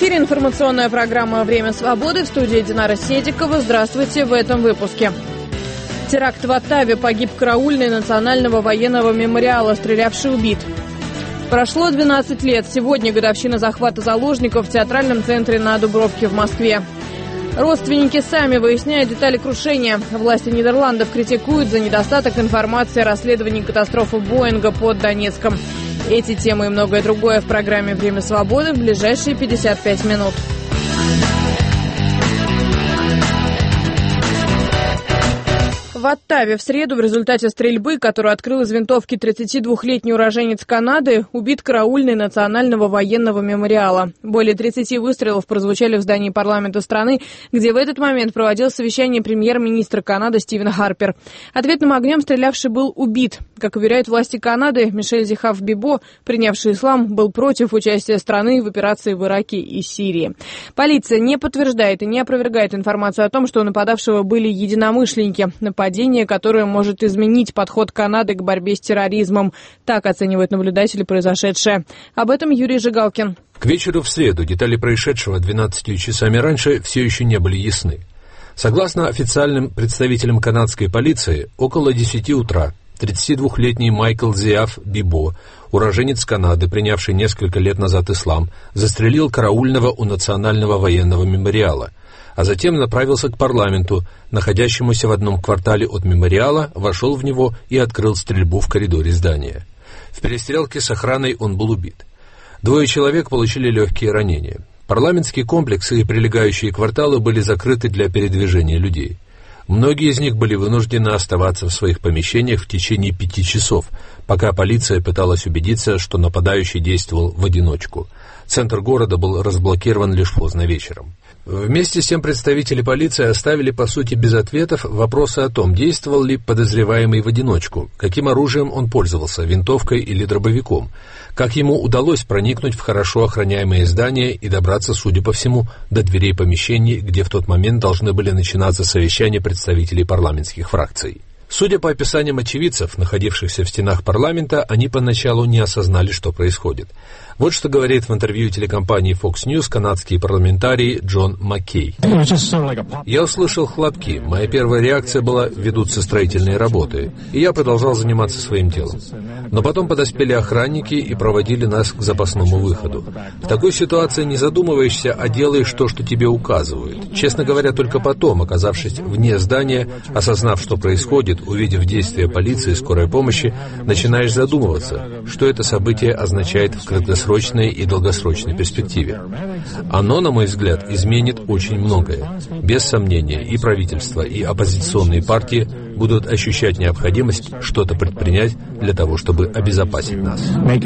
эфире информационная программа «Время свободы», в студии Динара Седикова. Здравствуйте в этом выпуске. Теракт в Оттаве. Погиб караульный Национального военного мемориала, стрелявший убит. Прошло 12 лет. Сегодня годовщина захвата заложников в театральном центре на Дубровке в Москве. Родственники сами выясняют детали крушения. Власти Нидерландов критикуют за недостаток информации о расследовании катастрофы Боинга под Донецком. Эти темы и многое другое в программе «Время свободы» в ближайшие 55 минут. В Оттаве в среду в результате стрельбы, которую открыл из винтовки 32-летний уроженец Канады, убит караульный Национального военного мемориала. Более 30 выстрелов прозвучали в здании парламента страны, где в этот момент проводил совещание премьер-министра Канады Стивен Харпер. Ответным огнем стрелявший был убит. Как уверяют власти Канады, Мишель Зихав-Бибо, принявший ислам, был против участия страны в операции в Ираке и Сирии. Полиция не подтверждает и не опровергает информацию о том, что у нападавшего были единомышленники. Нападение, которое может изменить подход Канады к борьбе с терроризмом. Так оценивают наблюдатели произошедшее. Об этом Юрий Жигалкин. К вечеру в среду детали происшедшего 12 часами раньше все еще не были ясны. Согласно официальным представителям канадской полиции, около 10 утра 32-летний Майкл Зихав-Бибо, уроженец Канады, принявший несколько лет назад ислам, застрелил караульного у Национального военного мемориала, а затем направился к парламенту, находящемуся в одном квартале от мемориала, вошел в него и открыл стрельбу в коридоре здания. В перестрелке с охраной он был убит. 2 человек получили легкие ранения. Парламентский комплекс и прилегающие кварталы были закрыты для передвижения людей. Многие из них были вынуждены оставаться в своих помещениях в течение 5 часов, пока полиция пыталась убедиться, что нападающий действовал в одиночку. Центр города был разблокирован лишь поздно вечером. Вместе с тем представители полиции оставили, по сути, без ответов вопросы о том, действовал ли подозреваемый в одиночку, каким оружием он пользовался, винтовкой или дробовиком, как ему удалось проникнуть в хорошо охраняемые здания и добраться, судя по всему, до дверей помещений, где в тот момент должны были начинаться совещания представителей парламентских фракций. Судя по описаниям очевидцев, находившихся в стенах парламента, они поначалу не осознали, что происходит. Вот что говорит в интервью телекомпании Fox News канадский парламентарий Джон Маккей. «Я услышал хлопки. Моя первая реакция была: ведутся строительные работы. И я продолжал заниматься своим делом. Но потом подоспели охранники и проводили нас к запасному выходу. В такой ситуации не задумываешься, а делаешь то, что тебе указывают. Честно говоря, только потом, оказавшись вне здания, осознав, что происходит, увидев действия полиции и скорой помощи, начинаешь задумываться, что это событие означает в краткосрочной и долгосрочной перспективе. Оно, на мой взгляд, изменит очень многое. Без сомнения, и правительство, и оппозиционные партии будут ощущать необходимость что-то предпринять для того, чтобы обезопасить нас».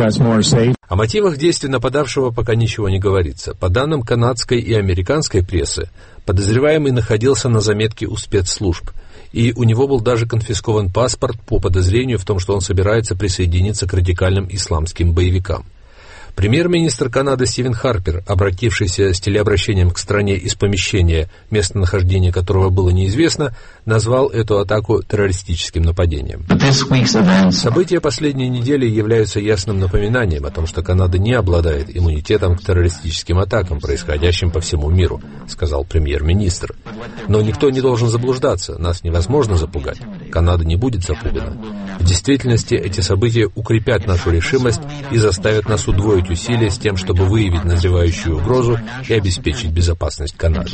О мотивах действий нападавшего пока ничего не говорится. По данным канадской и американской прессы, подозреваемый находился на заметке у спецслужб, и у него был даже конфискован паспорт по подозрению в том, что он собирается присоединиться к радикальным исламским боевикам. Премьер-министр Канады Стивен Харпер, обратившийся с телеобращением к стране из помещения, местонахождение которого было неизвестно, назвал эту атаку террористическим нападением. События последней недели являются ясным напоминанием о том, что Канада не обладает иммунитетом к террористическим атакам, происходящим по всему миру, сказал премьер-министр. Но никто не должен заблуждаться, нас невозможно запугать. Канада не будет запугана. В действительности эти события укрепят нашу решимость и заставят нас удвоить усилия с тем, чтобы выявить назревающую угрозу и обеспечить безопасность Канады.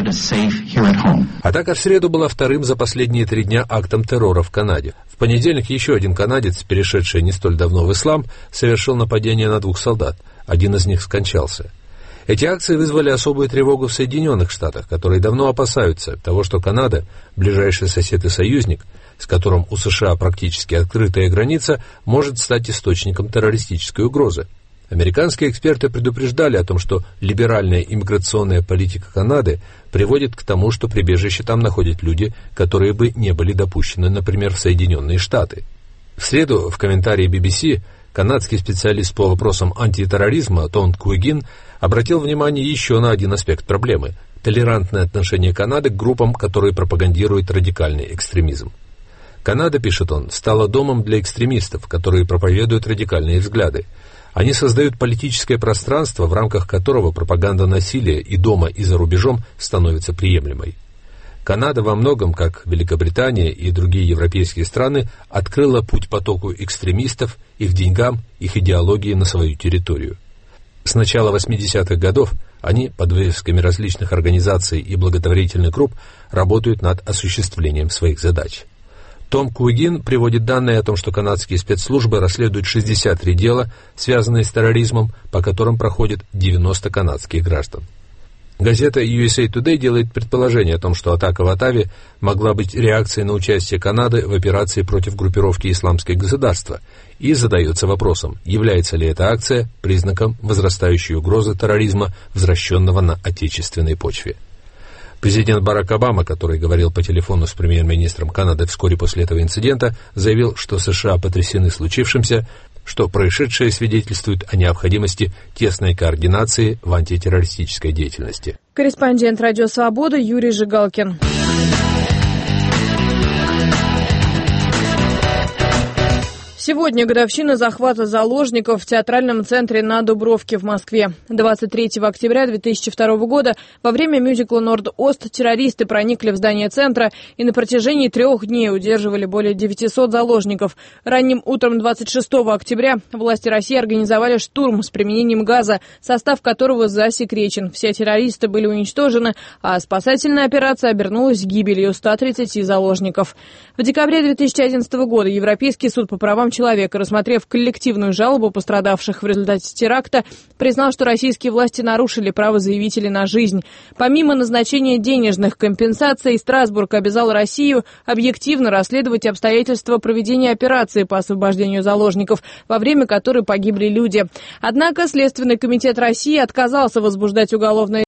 Атака в среду была вторым за последние 3 дня актом террора в Канаде. В понедельник еще один канадец, перешедший не столь давно в ислам, совершил нападение на 2 солдат. Один из них скончался. Эти акции вызвали особую тревогу в Соединенных Штатах, которые давно опасаются того, что Канада, ближайший сосед и союзник, с которым у США практически открытая граница, может стать источником террористической угрозы. Американские эксперты предупреждали о том, что либеральная иммиграционная политика Канады приводит к тому, что прибежище там находят люди, которые бы не были допущены, например, в Соединенные Штаты. В среду в комментарии BBC канадский специалист по вопросам антитерроризма Том Куигин обратил внимание еще на один аспект проблемы – толерантное отношение Канады к группам, которые пропагандируют радикальный экстремизм. Канада, пишет он, стала домом для экстремистов, которые проповедуют радикальные взгляды. Они создают политическое пространство, в рамках которого пропаганда насилия и дома, и за рубежом становится приемлемой. Канада во многом, как Великобритания и другие европейские страны, открыла путь потоку экстремистов, их деньгам, их идеологии на свою территорию. С начала 80-х годов они, под вывесками различных организаций и благотворительных групп, работают над осуществлением своих задач. Том Куигин приводит данные о том, что канадские спецслужбы расследуют 63 дела, связанные с терроризмом, по которым проходят 90 канадских граждан. Газета USA Today делает предположение о том, что атака в Оттаве могла быть реакцией на участие Канады в операции против группировки «Исламское государство», и задается вопросом, является ли эта акция признаком возрастающей угрозы терроризма, возвращенного на отечественной почве. Президент Барак Обама, который говорил по телефону с премьер-министром Канады вскоре после этого инцидента, заявил, что США потрясены случившимся, что происшедшее свидетельствует о необходимости тесной координации в антитеррористической деятельности. Корреспондент «Радио Свобода» Юрий Жигалкин. Сегодня годовщина захвата заложников в театральном центре на Дубровке в Москве. 23 октября 2002 года во время мюзикла «Норд-Ост» террористы проникли в здание центра и на протяжении 3 дней удерживали более 900 заложников. Ранним утром 26 октября власти России организовали штурм с применением газа, состав которого засекречен. Все террористы были уничтожены, а спасательная операция обернулась гибелью 130 заложников. В декабре 2011 года Европейский суд по правам человека, рассмотрев коллективную жалобу пострадавших в результате теракта, признал, что российские власти нарушили право заявителей на жизнь. Помимо назначения денежных компенсаций, Страсбург обязал Россию объективно расследовать обстоятельства проведения операции по освобождению заложников, во время которой погибли люди. Однако Следственный комитет России отказался возбуждать уголовное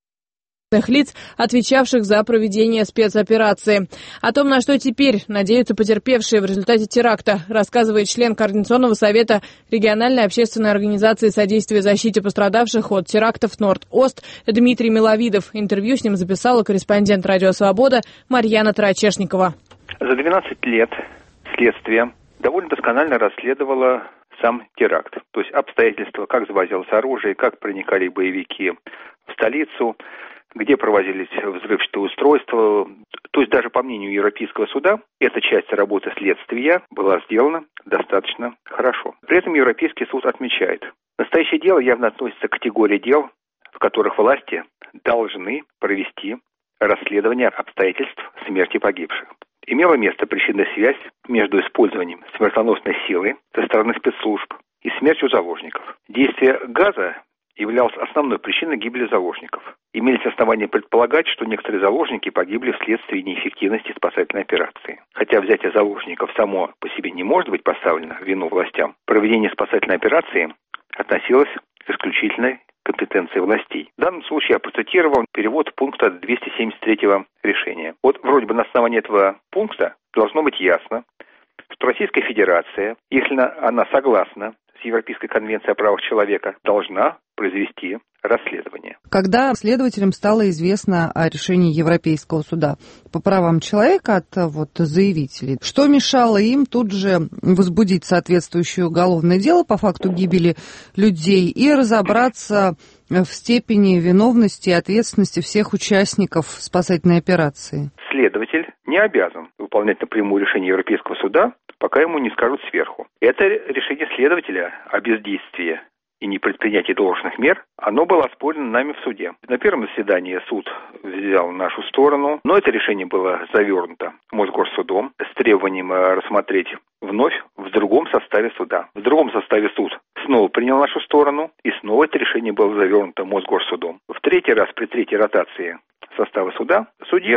лиц, отвечавших за проведение спецоперации. О том, на что теперь надеются потерпевшие в результате теракта, рассказывает член Координационного совета региональной общественной организации содействия защите пострадавших от терактов «Норд-Ост» Дмитрий Миловидов. Интервью с ним записала корреспондент «Радио Свобода» Марьяна Тарачешникова. За 12 лет следствие довольно досконально расследовало сам теракт. То есть обстоятельства, как завозилось оружие, как проникали боевики в столицу, где проводились взрывчатые устройства. То есть даже по мнению Европейского суда, эта часть работы следствия была сделана достаточно хорошо. При этом Европейский суд отмечает, настоящее дело явно относится к категории дел, в которых власти должны провести расследование обстоятельств смерти погибших. Имела место причинная связь между использованием смертоносной силы со стороны спецслужб и смертью заложников. Действие газа являлось основной причиной гибели заложников. Имелись основания предполагать, что некоторые заложники погибли вследствие неэффективности спасательной операции. Хотя взятие заложников само по себе не может быть поставлено в вину властям, проведение спасательной операции относилось к исключительной компетенции властей. В данном случае я процитировал перевод пункта 273 решения. Вот вроде бы на основании этого пункта должно быть ясно, что Российская Федерация, если она согласна с Европейской конвенцией о правах человека, должна произвести расследование. Когда следователям стало известно о решении Европейского суда по правам человека от заявителей, что мешало им тут же возбудить соответствующее уголовное дело по факту гибели людей и разобраться в степени виновности и ответственности всех участников спасательной операции? Следователь не обязан выполнять напрямую решение Европейского суда, пока ему не скажут сверху. Это решение следователя о бездействии и не предпринятии должных мер, оно было оспорено нами в суде. На первом заседании суд взял нашу сторону, но это решение было завернуто Мосгорсудом с требованием рассмотреть вновь в другом составе суда. В другом составе суд снова принял нашу сторону, и снова это решение было завернуто Мосгорсудом. В третий раз, при третьей ротации состава суда,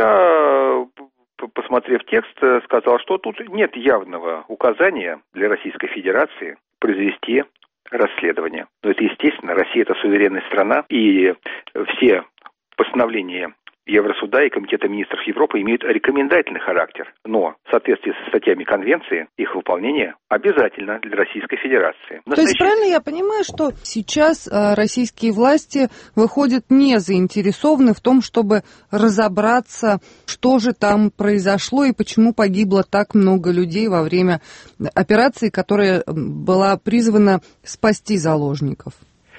судья, посмотрев текст, сказал, что тут нет явного указания для Российской Федерации произвести расследование. Но это естественно, Россия — это суверенная страна, и все постановления Евросуда и Комитета министров Европы имеют рекомендательный характер, но в соответствии со статьями Конвенции их выполнение обязательно для Российской Федерации. То есть правильно я понимаю, что сейчас российские власти выходят не заинтересованы в том, чтобы разобраться, что же там произошло и почему погибло так много людей во время операции, которая была призвана спасти заложников?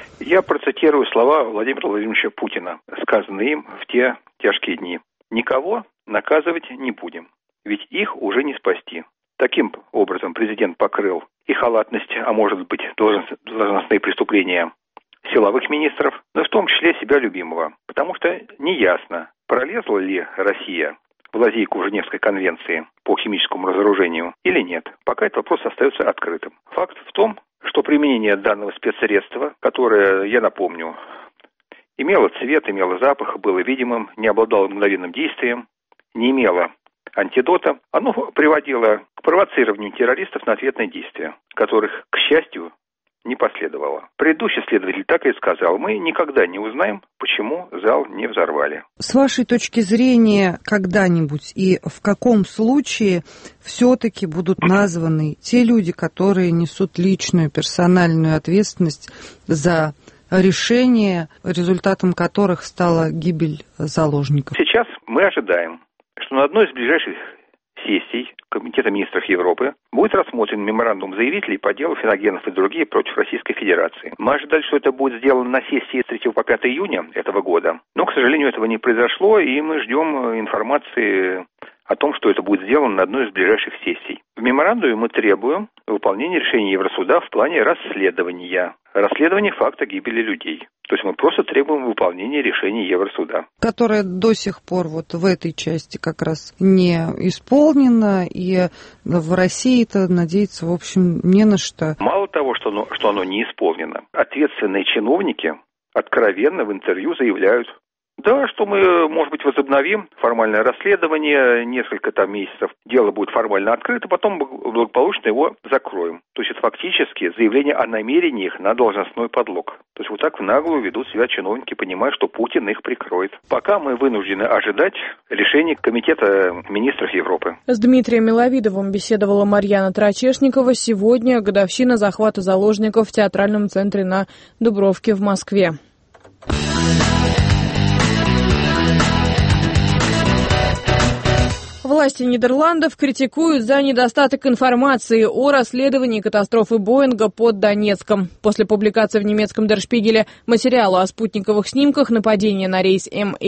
Я процитирую слова Владимира Владимировича Путина, сказанные им в те тяжкие дни. «Никого наказывать не будем, ведь их уже не спасти». Таким образом президент покрыл и халатность, а может быть должностные преступления силовых министров, но в том числе себя любимого. Потому что неясно, пролезла ли Россия в лазейку Женевской конвенции по химическому разоружению или нет. Пока этот вопрос остается открытым. Факт в том, что применение данного спецсредства, которое, я напомню, имело цвет, имело запах, было видимым, не обладало мгновенным действием, не имело антидота, оно приводило к провоцированию террористов на ответные действия, которых, к счастью, не последовало. Предыдущий следователь так и сказал: мы никогда не узнаем, почему зал не взорвали. С вашей точки зрения, когда-нибудь и в каком случае все-таки будут названы те люди, которые несут личную, персональную ответственность за решения, результатом которых стала гибель заложников? Сейчас мы ожидаем, что на одной из ближайших сессий Комитета министров Европы будет рассмотрен меморандум заявителей по делу Финогенов и другие против Российской Федерации. Мы ожидаем, что это будет сделано на сессии с 3 по 5 июня этого года, но, к сожалению, этого не произошло, и мы ждем информации о том, что это будет сделано на одной из ближайших сессий. В меморандуме мы требуем выполнения решения Евросуда в плане расследования факта гибели людей. То есть мы просто требуем выполнения решений Евросуда. Которое до сих пор вот в этой части как раз не исполнено, и в России-то надеяться, в общем, не на что. Мало того, что оно не исполнено, ответственные чиновники откровенно в интервью заявляют: да, что мы, может быть, возобновим формальное расследование, несколько там месяцев дело будет формально открыто, потом благополучно его закроем. То есть это фактически заявление о намерениях на должностной подлог. То есть вот так в наглую ведут себя чиновники, понимая, что Путин их прикроет. Пока мы вынуждены ожидать решения Комитета министров Европы. С Дмитрием Миловидовым беседовала Марьяна Трачешникова. Сегодня годовщина захвата заложников в театральном центре на Дубровке в Москве. Власти Нидерландов критикуют за недостаток информации о расследовании катастрофы Боинга под Донецком. После публикации в немецком Der Spiegel материала о спутниковых снимках нападения на рейс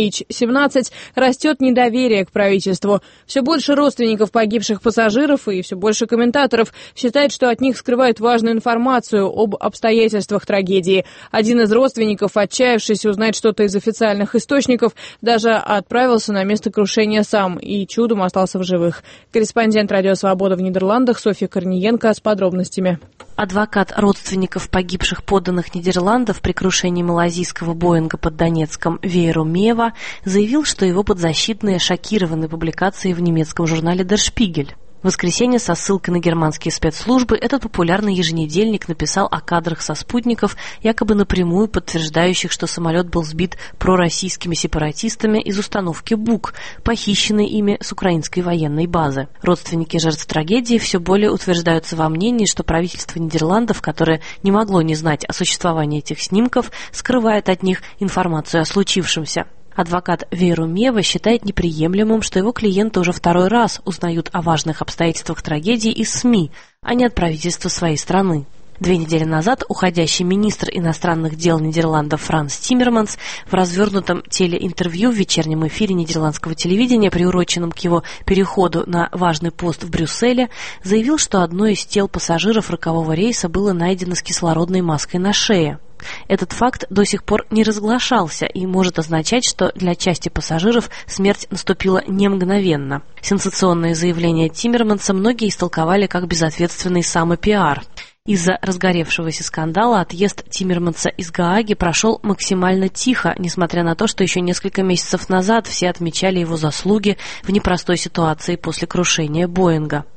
MH17 растет недоверие к правительству. Все больше родственников погибших пассажиров и все больше комментаторов считают, что от них скрывают важную информацию об обстоятельствах трагедии. Один из родственников, отчаявшись узнать что-то из официальных источников, даже отправился на место крушения сам и чудом остался в живых. Корреспондент «Радио Свобода» в Нидерландах Софья Корниенко с подробностями. Адвокат родственников погибших подданных Нидерландов при крушении малазийского Боинга под Донецком Вейру Мева заявил, что его подзащитные шокированы публикацией в немецком журнале Der Spiegel. В воскресенье со ссылкой на германские спецслужбы этот популярный еженедельник написал о кадрах со спутников, якобы напрямую подтверждающих, что самолет был сбит пророссийскими сепаратистами из установки БУК, похищенной ими с украинской военной базы. Родственники жертв трагедии все более утверждаются во мнении, что правительство Нидерландов, которое не могло не знать о существовании этих снимков, скрывает от них информацию о случившемся. Адвокат Вейру Мева считает неприемлемым, что его клиенты уже второй раз узнают о важных обстоятельствах трагедии из СМИ, а не от правительства своей страны. 2 недели назад уходящий министр иностранных дел Нидерландов Франс Тиммерманс в развернутом телеинтервью в вечернем эфире нидерландского телевидения, приуроченном к его переходу на важный пост в Брюсселе, заявил, что одно из тел пассажиров рокового рейса было найдено с кислородной маской на шее. Этот факт до сих пор не разглашался и может означать, что для части пассажиров смерть наступила не мгновенно. Сенсационное заявление Тиммерманса многие истолковали как безответственный самопиар. Из-за разгоревшегося скандала отъезд Тиммерманса из Гааги прошел максимально тихо, несмотря на то, что еще несколько месяцев назад все отмечали его заслуги в непростой ситуации после крушения Боинга.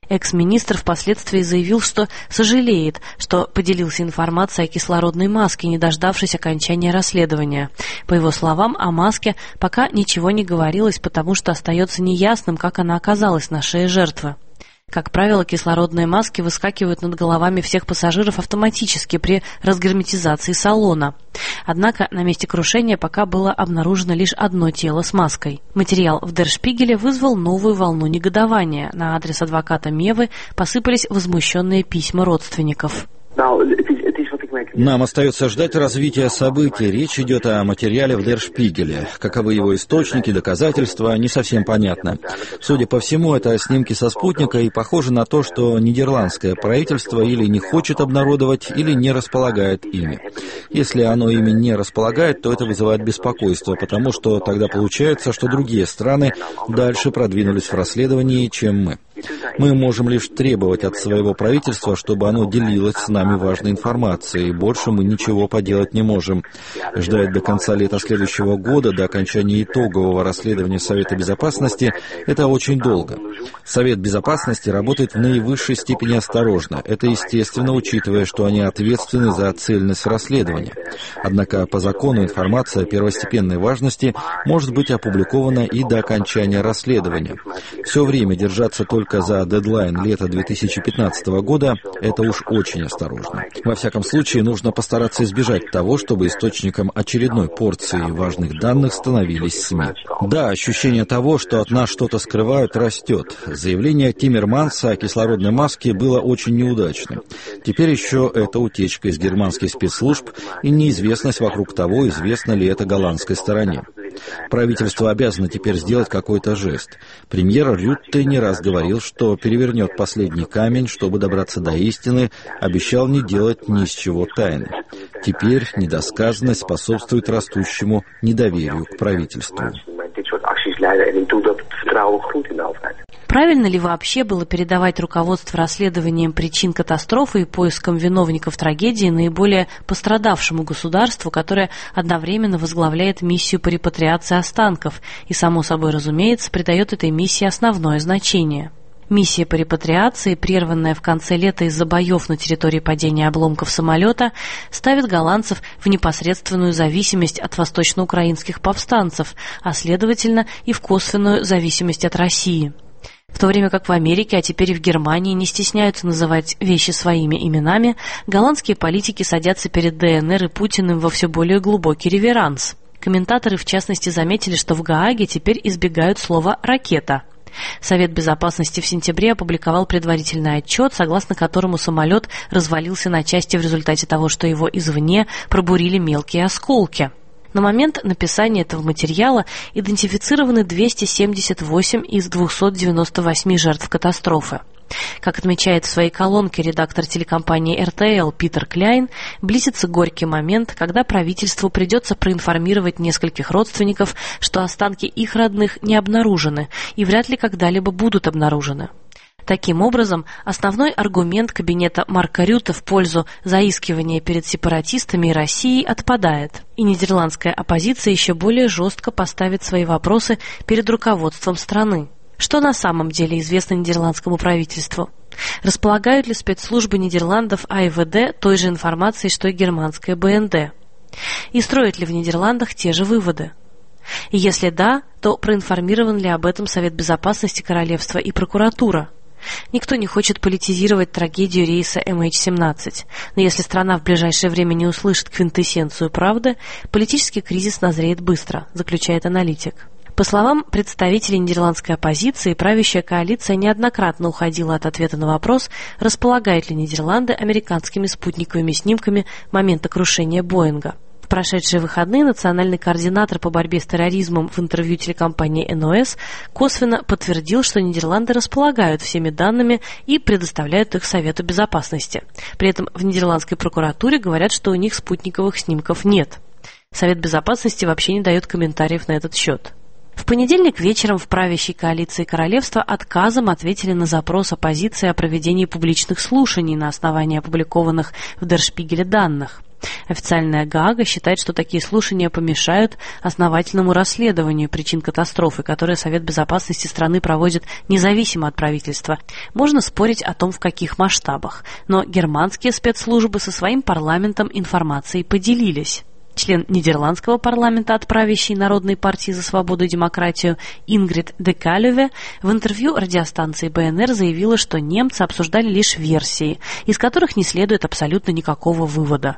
Экс-министр впоследствии заявил, что сожалеет, что поделился информацией о кислородной маске, не дождавшись окончания расследования. По его словам, о маске пока ничего не говорилось, потому что остается неясным, как она оказалась на шее жертвы. Как правило, кислородные маски выскакивают над головами всех пассажиров автоматически при разгерметизации салона. Однако на месте крушения пока было обнаружено лишь одно тело с маской. Материал в Der Spiegel вызвал новую волну негодования. На адрес адвоката Мевы посыпались возмущенные письма родственников. Нам остается ждать развития событий. Речь идет о материале в Der Spiegel. Каковы его источники, доказательства, не совсем понятно. Судя по всему, это снимки со спутника, и похоже на то, что нидерландское правительство или не хочет обнародовать, или не располагает ими. Если оно ими не располагает, то это вызывает беспокойство, потому что тогда получается, что другие страны дальше продвинулись в расследовании, чем мы. Мы можем лишь требовать от своего правительства, чтобы оно делилось с нами важной информацией. Больше мы ничего поделать не можем. Ждать до конца лета следующего года, до окончания итогового расследования Совета Безопасности, это очень долго. Совет Безопасности работает в наивысшей степени осторожно. Это естественно, учитывая, что они ответственны за цельность расследования. Однако по закону информация первостепенной важности может быть опубликована и до окончания расследования. Все время держаться только за дедлайн лета 2015 года – это уж очень осторожно. Во всяком случае, нужно постараться избежать того, чтобы источником очередной порции важных данных становились СМИ. Да, ощущение того, что от нас что-то скрывают, растет. Заявление Тиммерманса о кислородной маске было очень неудачным. Теперь еще эта утечка из германских спецслужб и неизвестность вокруг того, известно ли это голландской стороне. Правительство обязано теперь сделать какой-то жест. Премьер Рютте не раз говорил, что перевернет последний камень, чтобы добраться до истины, обещал не делать ни с чего тайны. Теперь недосказанность способствует растущему недоверию к правительству. Правильно ли вообще было передавать руководство расследованием причин катастрофы и поиском виновников трагедии наиболее пострадавшему государству, которое одновременно возглавляет миссию по репатриации останков и, само собой разумеется, придает этой миссии основное значение? Миссия по репатриации, прерванная в конце лета из-за боев на территории падения обломков самолета, ставит голландцев в непосредственную зависимость от восточноукраинских повстанцев, а следовательно и в косвенную зависимость от России. В то время как в Америке, а теперь и в Германии не стесняются называть вещи своими именами, голландские политики садятся перед ДНР и Путиным во все более глубокий реверанс. Комментаторы, в частности, заметили, что в Гааге теперь избегают слова «ракета». Совет Безопасности в сентябре опубликовал предварительный отчет, согласно которому самолет развалился на части в результате того, что его извне пробурили мелкие осколки. На момент написания этого материала идентифицированы 278 из 298 жертв катастрофы. Как отмечает в своей колонке редактор телекомпании РТЛ Питер Кляйн, близится горький момент, когда правительству придется проинформировать нескольких родственников, что останки их родных не обнаружены и вряд ли когда-либо будут обнаружены. Таким образом, основной аргумент кабинета Марка Рютте в пользу заискивания перед сепаратистами и Россией отпадает, и нидерландская оппозиция еще более жестко поставит свои вопросы перед руководством страны. Что на самом деле известно нидерландскому правительству? Располагают ли спецслужбы Нидерландов АИВД той же информацией, что и германская БНД? И строят ли в Нидерландах те же выводы? И если да, то проинформирован ли об этом Совет Безопасности Королевства и прокуратура? Никто не хочет политизировать трагедию рейса MH17, но если страна в ближайшее время не услышит квинтэссенцию правды, политический кризис назреет быстро, заключает аналитик. По словам представителей нидерландской оппозиции, правящая коалиция неоднократно уходила от ответа на вопрос, располагают ли Нидерланды американскими спутниковыми снимками момента крушения Боинга. В прошедшие выходные национальный координатор по борьбе с терроризмом в интервью телекомпании НОС косвенно подтвердил, что Нидерланды располагают всеми данными и предоставляют их Совету Безопасности. При этом в нидерландской прокуратуре говорят, что у них спутниковых снимков нет. Совет Безопасности вообще не дает комментариев на этот счет. В понедельник вечером в правящей коалиции королевства отказом ответили на запрос оппозиции о проведении публичных слушаний на основании опубликованных в Der Spiegel данных. Официальная Гаага считает, что такие слушания помешают основательному расследованию причин катастрофы, которое Совет Безопасности страны проводит независимо от правительства. Можно спорить о том, в каких масштабах, но германские спецслужбы со своим парламентом информацией поделились. Член нидерландского парламента от правящей Народной партии за свободу и демократию Ингрид де Калюве в интервью радиостанции БНР заявила, что немцы обсуждали лишь версии, из которых не следует абсолютно никакого вывода.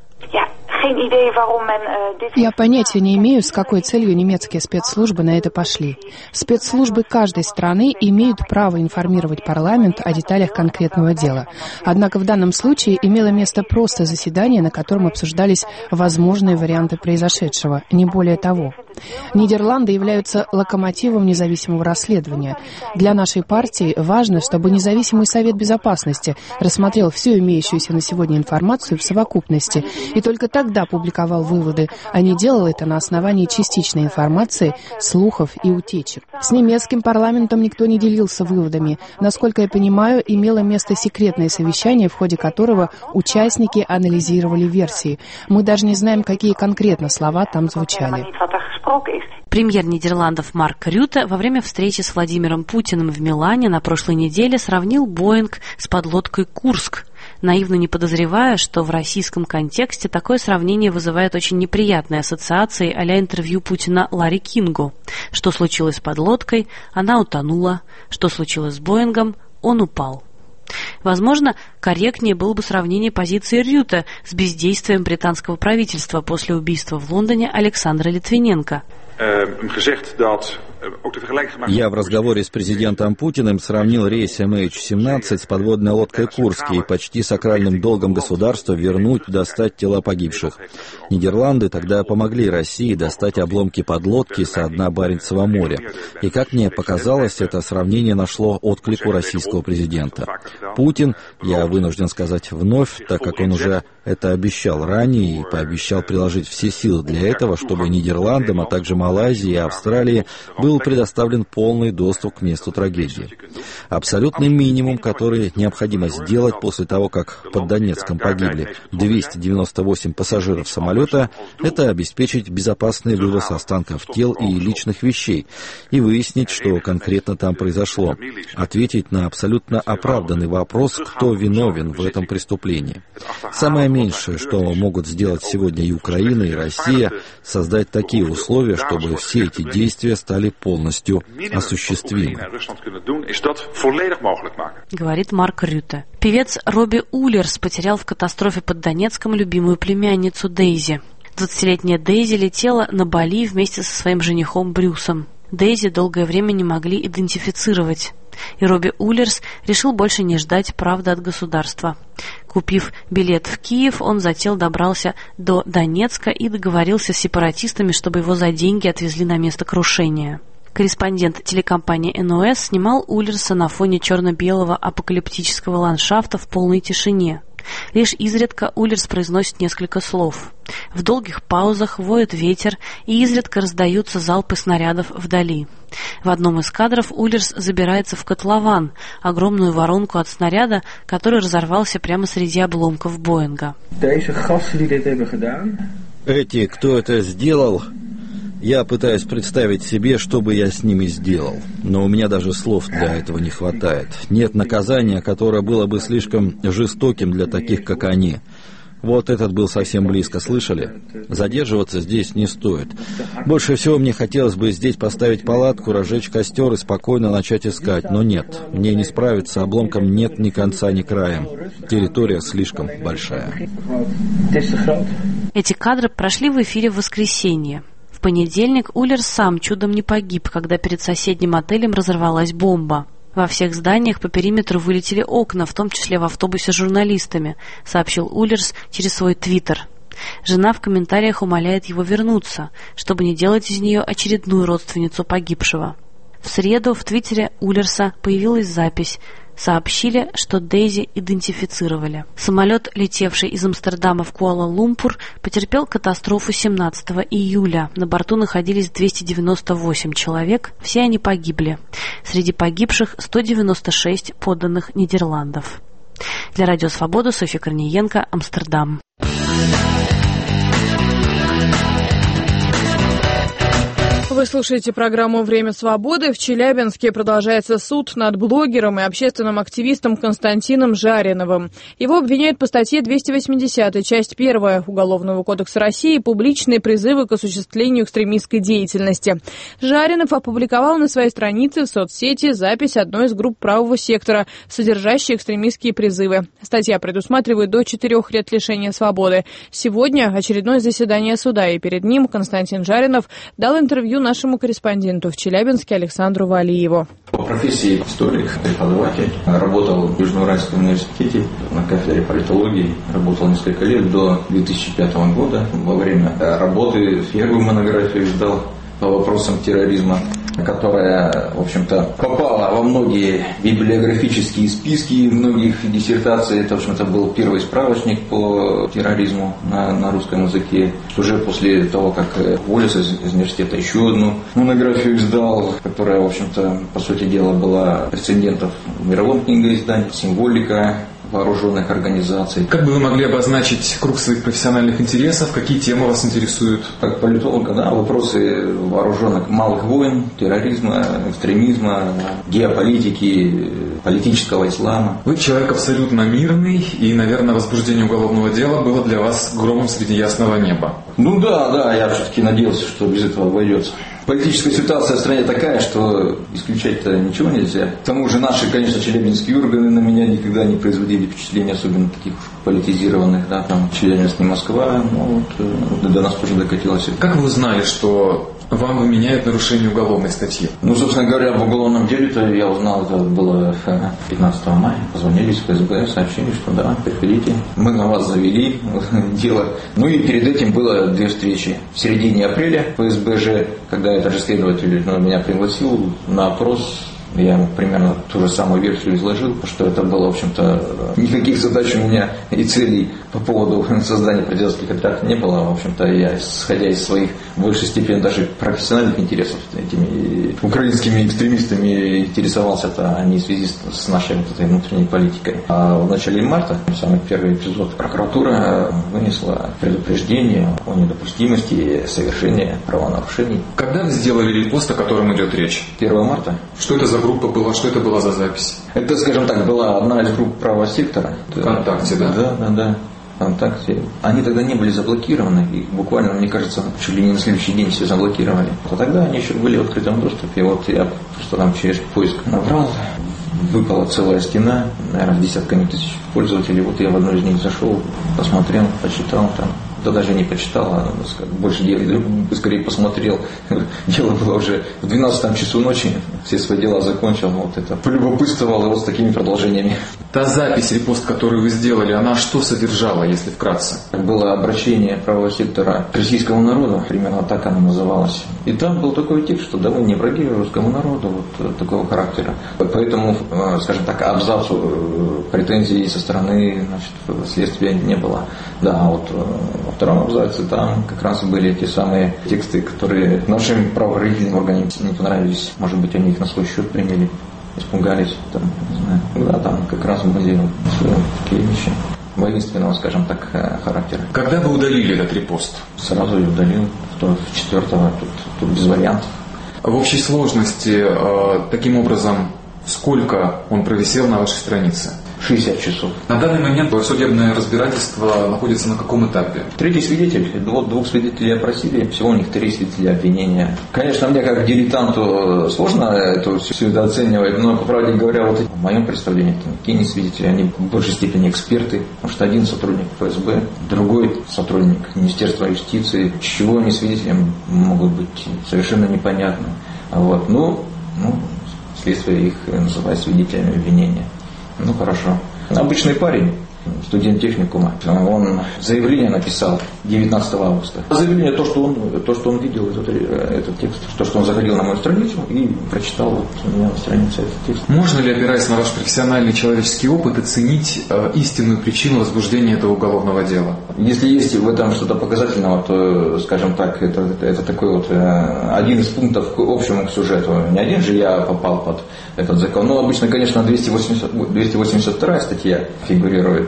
Я понятия не имею, с какой целью немецкие спецслужбы на это пошли. Спецслужбы каждой страны имеют право информировать парламент о деталях конкретного дела. Однако в данном случае имело место просто заседание, на котором обсуждались возможные варианты произошедшего, не более того. Нидерланды являются локомотивом независимого расследования. Для нашей партии важно, чтобы независимый Совет Безопасности рассмотрел всю имеющуюся на сегодня информацию в совокупности и только тогда публиковал выводы, а не делал это на основании частичной информации, слухов и утечек. С немецким парламентом никто не делился выводами. Насколько я понимаю, имело место секретное совещание, в ходе которого участники анализировали версии. Мы даже не знаем, какие конкретно слова там звучали. Премьер Нидерландов Марк Рюте во время встречи с Владимиром Путиным в Милане на прошлой неделе сравнил Боинг с подлодкой «Курск», наивно не подозревая, что в российском контексте такое сравнение вызывает очень неприятные ассоциации а-ля интервью Путина Ларри Кингу. Что случилось с подлодкой? Она утонула. Что случилось с Боингом? Он упал. Возможно, корректнее было бы сравнение позиции Рюте с бездействием британского правительства после убийства в Лондоне Александра Литвиненко. Я в разговоре с президентом Путиным сравнил рейс MH17 с подводной лодкой «Курск» и почти сакральным долгом государства вернуть, достать тела погибших. Нидерланды тогда помогли России достать обломки подлодки со дна Баренцева моря. И, как мне показалось, это сравнение нашло отклик у российского президента. Путин, я вынужден сказать вновь, так как он уже это обещал ранее и пообещал приложить все силы для этого, чтобы Нидерландам, а также Малайзии и Австралии был предоставлен полный доступ к месту трагедии. Абсолютный минимум, который необходимо сделать после того, как под Донецком погибли 298 пассажиров самолета, это обеспечить безопасный вывоз останков тел и личных вещей и выяснить, что конкретно там произошло. Ответить на абсолютно оправданный вопрос, кто виновен в этом преступлении. Самое меньшее, что могут сделать сегодня и Украина, и Россия, создать такие условия, чтобы все эти действия стали полностью осуществимы. Говорит Марк Рюте. Певец Робби Уллерс потерял в катастрофе под Донецком любимую племянницу Дейзи. 20-летняя Дейзи летела на Бали вместе со своим женихом Брюсом. Дейзи долгое время не могли идентифицировать. И Робби Уллерс решил больше не ждать правды от государства. Купив билет в Киев, он затем добрался до Донецка и договорился с сепаратистами, чтобы его за деньги отвезли на место крушения. Корреспондент телекомпании НОС снимал Уллерса на фоне черно-белого апокалиптического ландшафта в полной тишине. Лишь изредка Уллерс произносит несколько слов. В долгих паузах воет ветер, и изредка раздаются залпы снарядов вдали. В одном из кадров Уллерс забирается в котлован, огромную воронку от снаряда, который разорвался прямо среди обломков Боинга. Эти, кто это сделал, я пытаюсь представить себе, что бы я с ними сделал. Но у меня даже слов для этого не хватает. Нет наказания, которое было бы слишком жестоким для таких, как они. Вот этот был совсем близко, слышали? Задерживаться здесь не стоит. Больше всего мне хотелось бы здесь поставить палатку, разжечь костер и спокойно начать искать. Но нет, мне не справиться, обломком нет ни конца, ни края. Территория слишком большая. Эти кадры прошли в эфире в воскресенье. В понедельник Уллерс сам чудом не погиб, когда перед соседним отелем разорвалась бомба. Во всех зданиях по периметру вылетели окна, в том числе в автобусе с журналистами, сообщил Уллерс через свой твиттер. Жена в комментариях умоляет его вернуться, чтобы не делать из нее очередную родственницу погибшего. В среду в твиттере Уллерса появилась запись. Сообщили, что Дейзи идентифицировали. Самолет, летевший из Амстердама в Куала-Лумпур, потерпел катастрофу 17 июля. На борту находились 298 человек, все они погибли. Среди погибших 196 подданных Нидерландов. Для Радио Свобода Софья Корниенко, Амстердам. Вы слушаете программу «Время свободы». В Челябинске продолжается суд над блогером и общественным активистом Константином Жариновым. Его обвиняют по статье 280, часть 1 Уголовного кодекса России «Публичные призывы к осуществлению экстремистской деятельности». Жаринов опубликовал на своей странице в соцсети запись одной из групп правого сектора, содержащей экстремистские призывы. Статья предусматривает до 4 лет лишения свободы. Сегодня очередное заседание суда, и перед ним Константин Жаринов дал интервью нашему корреспонденту в Челябинске Александру Валиеву. По профессии историк, преподаватель. Работал в Южноуральском университете на кафедре политологии. Работал несколько лет до 2005 года. Во время работы первую монографию издал по вопросам терроризма, которая, в общем-то, попала во многие библиографические списки, многих диссертаций. Это, в общем-то, был первый справочник по терроризму на русском языке. Уже после того, как уволился из университета, еще одну монографию издал, которая, в общем-то, по сути дела, была прецедентов в мировом книгоиздании, символика вооруженных организаций. Как бы вы могли обозначить круг своих профессиональных интересов? Какие темы вас интересуют? Как политолога, вопросы вооруженных малых войн, терроризма, экстремизма, геополитики, политического ислама. Вы человек абсолютно мирный, и, наверное, возбуждение уголовного дела было для вас громом среди ясного неба. Да, я все-таки надеялся, что без этого обойдется. Политическая ситуация в стране такая, что исключать-то ничего нельзя. К тому же наши, конечно, челябинские органы на меня никогда не производили впечатления, особенно таких политизированных, там Челябинск, не Москва, до нас тоже докатилось. Как вы узнали, что вам вменяют нарушение уголовной статьи? Собственно говоря, в уголовном деле-то я узнал, это было 15 мая. Позвонили из ФСБ, сообщили, что да, приходите. Мы на вас завели дело. И перед этим было 2 встречи. В середине апреля ФСБ, когда этот же следователь меня пригласил на опрос, я ему примерно ту же самую версию изложил, что это было, в общем-то, никаких задач у меня и целей по поводу создания партизанских отрядов не было. В общем-то, я, исходя из своих в большей степени даже профессиональных интересов этими украинскими экстремистами интересовался-то, а не в связи с нашей этой внутренней политикой. А в начале марта, самый первый эпизод, прокуратура вынесла предупреждение о недопустимости совершения правонарушений. Когда вы сделали репост, о котором идет речь? 1 марта. Что это за группа была? Что это была за запись? Это, скажем так, была одна из групп правого сектора. ВКонтакте, да? Да. ВКонтакте. Они тогда не были заблокированы. И буквально, мне кажется, чуть ли не на следующий день все заблокировали. А тогда они еще были в открытом доступе. И вот я просто там через поиск набрал. Выпала целая стена, наверное, десятками тысяч пользователей. Вот я в одну из них зашел, посмотрел, почитал там. Да даже не почитал, а больше скорее посмотрел. Дело было уже в 12 часу ночи, все свои дела закончил, вот это полюбопытствовал его с такими продолжениями. Та запись, репост, которую вы сделали, она что содержала, если вкратце? Было обращение правого сектора к российскому народу, примерно так оно называлось. И там был такой текст, что да вы не враги русскому народу, вот такого характера. Поэтому, скажем так, абзацу претензий со стороны следствия не было. Да, вот во втором абзаце там как раз были те самые тексты, которые нашим правоохранительным органам не понравились. Может быть, они их на свой счет приняли, испугались, там, не знаю. Да, там как раз были такие вещи воинственного, скажем так, характера. Когда вы удалили этот репост? Сразу я удалил, в 4-го, тут без вариантов. В общей сложности, таким образом, сколько он провисел на вашей странице? 60 часов. На данный момент судебное разбирательство находится на каком этапе? 3-й свидетель. 2 свидетелей опросили, всего у них 3 свидетеля обвинения. Конечно, мне как дилетанту сложно это все это оценивать, но, по правде говоря, вот в моем представлении это никакие не свидетели, они в большей степени эксперты, потому что один сотрудник ФСБ, другой сотрудник Министерства юстиции, с чего они свидетелем могут быть, совершенно непонятно. Вот. Следствие их называет свидетелями обвинения. Хорошо. Обычный парень, студент техникума, он заявление написал 19 августа. Заявление, то, что он видел этот текст, то, что он заходил на мою страницу и прочитал вот у меня на странице этот текст. Можно ли, опираясь на ваш профессиональный человеческий опыт, оценить истинную причину возбуждения этого уголовного дела? Если есть в этом что-то показательного, то, скажем так, это такой вот один из пунктов к общему сюжету. Не один же я попал под этот закон. Обычно, конечно, 282 статья фигурирует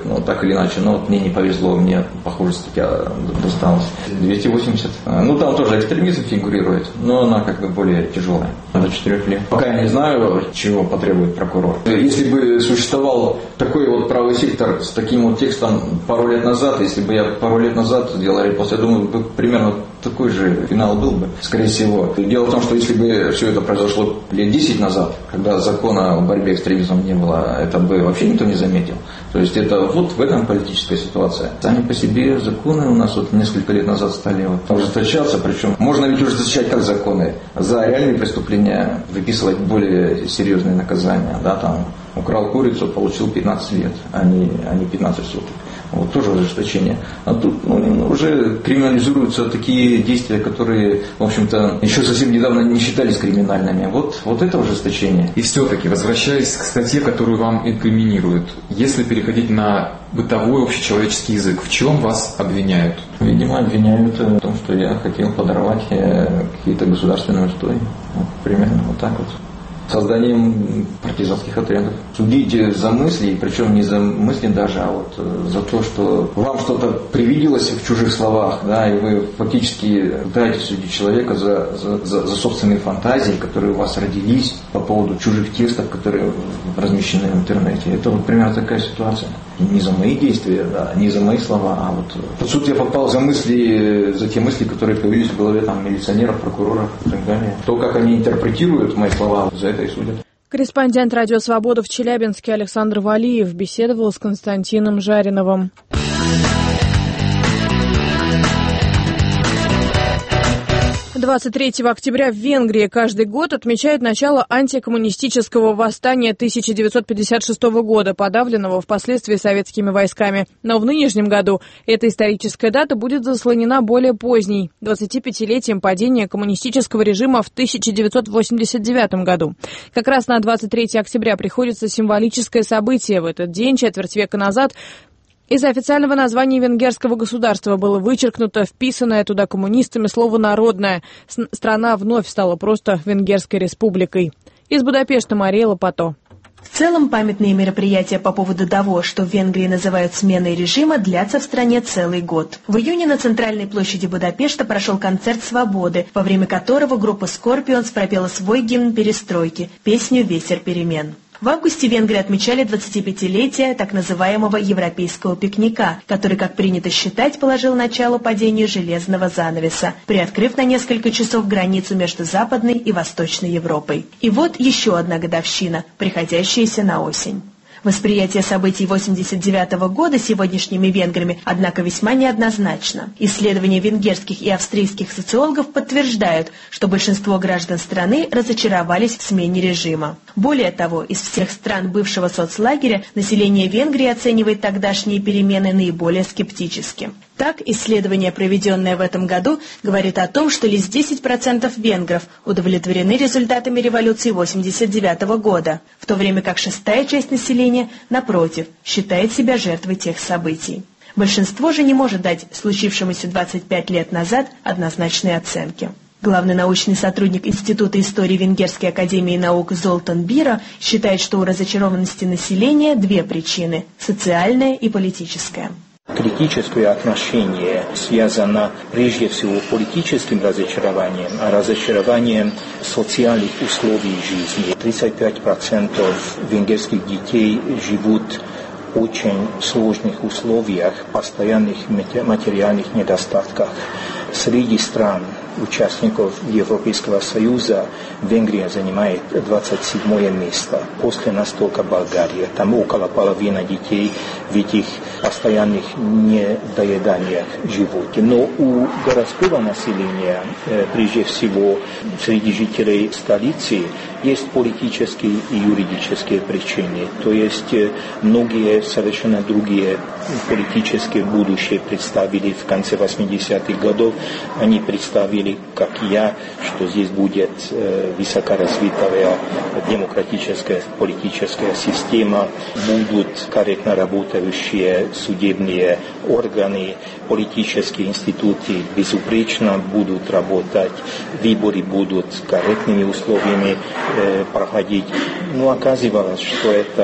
ну, так или иначе, но вот мне не повезло, мне, похоже, статья досталась. 280. Ну, там тоже экстремизм фигурирует, но она как бы более тяжелая. До 4 лет. Пока я не знаю, чего потребует прокурор. Если бы существовал такой вот правый сектор с таким вот текстом пару лет назад, если бы я пару лет назад сделал репост, я думаю, примерно такой же финал был бы, скорее всего. Дело в том, что если бы все это произошло лет 10 назад, когда закона о борьбе с экстремизмом не было, это бы вообще никто не заметил. То есть это вот в этом политическая ситуация. Сами по себе законы у нас вот несколько лет назад стали вот ужесточаться, причем можно ведь ужесточать как законы. За реальные преступления выписывать более серьезные наказания. Да, там украл курицу, получил 15 лет, а не 15 суток. Вот тоже ужесточение. А тут уже криминализируются такие действия, которые, в общем-то, еще совсем недавно не считались криминальными. Вот это ужесточение. И все-таки, возвращаясь к статье, которую вам инкриминируют, если переходить на бытовой общечеловеческий язык, в чем вас обвиняют? Видимо, обвиняют в том, что я хотел подорвать какие-то государственные устои. Вот, примерно вот так вот. Созданием партизанских отрядов. Судите за мысли, причем не за мысли даже, а вот за то, что вам что-то привиделось в чужих словах, да, и вы фактически пытаетесь судить человека за собственные фантазии, которые у вас родились по поводу чужих текстов, которые размещены в интернете. Это вот примерно такая ситуация. Не за мои действия, да, не за мои слова, а вот по сути я попал за те мысли, которые появились в голове там милиционеров, прокуроров и так далее. То, как они интерпретируют мои слова, за это и судят. Корреспондент «Радио Свобода» в Челябинске Александр Валиев беседовал с Константином Жариновым. 23 октября в Венгрии каждый год отмечают начало антикоммунистического восстания 1956 года, подавленного впоследствии советскими войсками. Но в нынешнем году эта историческая дата будет заслонена более поздней, 25-летием падения коммунистического режима в 1989 году. Как раз на 23 октября приходится символическое событие. В этот день, четверть века назад, из официального названия венгерского государства было вычеркнуто вписанное туда коммунистами слово «народное». Страна вновь стала просто Венгерской республикой. Из Будапешта Мария Лопато. В целом, памятные мероприятия по поводу того, что в Венгрии называют сменой режима, длятся в стране целый год. В июне на центральной площади Будапешта прошел концерт «Свободы», во время которого группа «Скорпионс» пропела свой гимн перестройки – песню «Ветер перемен». В августе Венгрии отмечали 25-летие так называемого европейского пикника, который, как принято считать, положил начало падению железного занавеса, приоткрыв на несколько часов границу между Западной и Восточной Европой. И вот еще одна годовщина, приходящаяся на осень. Восприятие событий 1989 года сегодняшними венграми, однако, весьма неоднозначно. Исследования венгерских и австрийских социологов подтверждают, что большинство граждан страны разочаровались в смене режима. Более того, из всех стран бывшего соцлагеря население Венгрии оценивает тогдашние перемены наиболее скептически. Так, исследование, проведенное в этом году, говорит о том, что лишь 10% венгров удовлетворены результатами революции 1989 года, в то время как шестая часть населения, напротив, считает себя жертвой тех событий. Большинство же не может дать случившемуся 25 лет назад однозначные оценки. Главный научный сотрудник Института истории Венгерской академии наук Золтан Бира считает, что у разочарованности населения две причины – социальная и политическая. Критическое отношение связано прежде всего политическим разочарованием, а разочарованием социальных условий жизни. 35% венгерских детей живут в очень сложных условиях, постоянных материальных недостатках. Среди стран, участников Европейского Союза, Венгрия занимает 27 место. После нас только Болгария. Там около половины детей в этих постоянных недоеданиях живут. Но у городского населения, прежде всего среди жителей столицы, есть политические и юридические причины. То есть многие совершенно другие политические будущее представили в конце 80-х годов. Они представили, как я, что здесь будет высокоразвитая демократическая политическая система, будут корректно работающие судебные органы, политические институты безупречно будут работать, выборы будут корректными условиями проходить. Но оказывалось, что это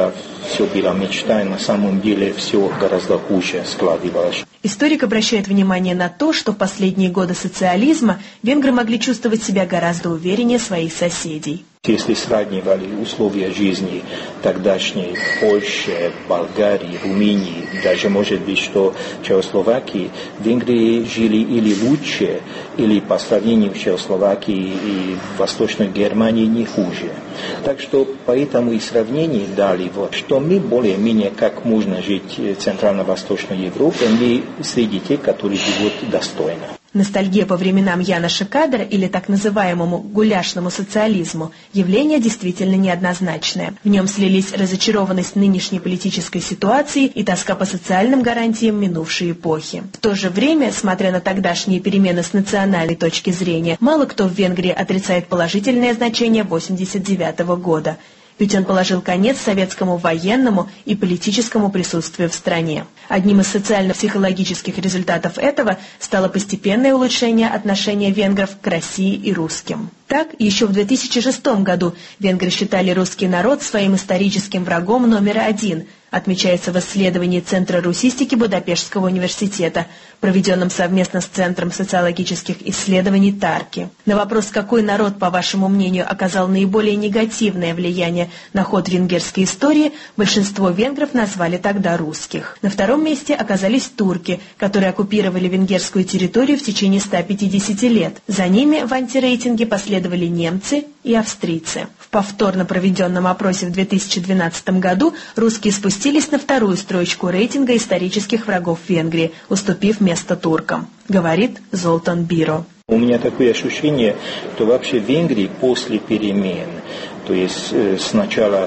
все было мечта, и на самом деле все гораздо хуже складывалось. Историк обращает внимание на то, что в последние годы социализма венгры могли чувствовать себя гораздо увереннее своих соседей. Если сравнивали условия жизни тогдашней Польши, Болгарии, Румынии, даже может быть, что в Чехословакии, в Венгрии жили или лучше, или по сравнению с Чехословакией и Восточной Германией не хуже. Так что поэтому и сравнение дали, что мы более-менее как можно жить в Центрально-Восточной Европе, мы среди тех, которые живут достойно. Ностальгия по временам Яноша Кадра или так называемому гуляшному социализму – явление действительно неоднозначное. В нем слились разочарованность нынешней политической ситуации и тоска по социальным гарантиям минувшей эпохи. В то же время, смотря на тогдашние перемены с национальной точки зрения, мало кто в Венгрии отрицает положительное значение 1989 года. Ведь он положил конец советскому военному и политическому присутствию в стране. Одним из социально-психологических результатов этого стало постепенное улучшение отношения венгров к России и русским. Так, еще в 2006 году венгры считали русский народ своим историческим врагом номер один, отмечается в исследовании Центра русистики Будапештского университета, проведенном совместно с Центром социологических исследований Тарки. На вопрос, какой народ, по вашему мнению, оказал наиболее негативное влияние на ход венгерской истории, большинство венгров назвали тогда русских. На втором месте оказались турки, которые оккупировали венгерскую территорию в течение 150 лет. За ними в антирейтинге последовали немцы и австрийцы. В повторно проведенном опросе в 2012 году русские спустились на вторую строчку рейтинга исторических врагов Венгрии, уступив место туркам, говорит Золтан Биро. У меня такое ощущение, что вообще в Венгрии после перемен, то есть с начала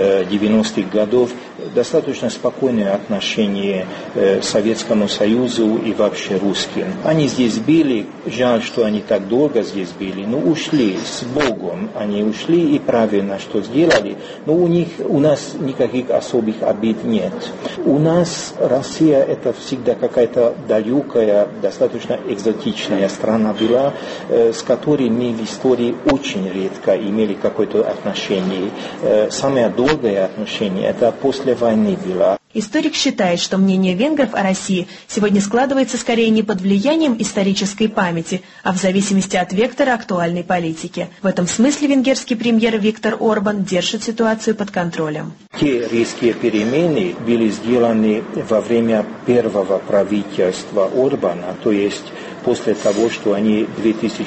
90-х годов, достаточно спокойное отношение к Советскому Союзу и вообще русским. Они здесь были, жаль, что они так долго здесь были, но ушли с Богом. Они ушли и правильно, что сделали, но у нас никаких особых обид нет. У нас Россия это всегда какая-то далекая, достаточно экзотичная страна была, с которой мы в истории очень редко имели какое-то отношение. Самое долгое отношение это после войны было. Историк считает, что мнение венгров о России сегодня складывается скорее не под влиянием исторической памяти, а в зависимости от вектора актуальной политики. В этом смысле венгерский премьер Виктор Орбан держит ситуацию под контролем. Те резкие перемены были сделаны во время первого правительства Орбана, то есть после того, что они в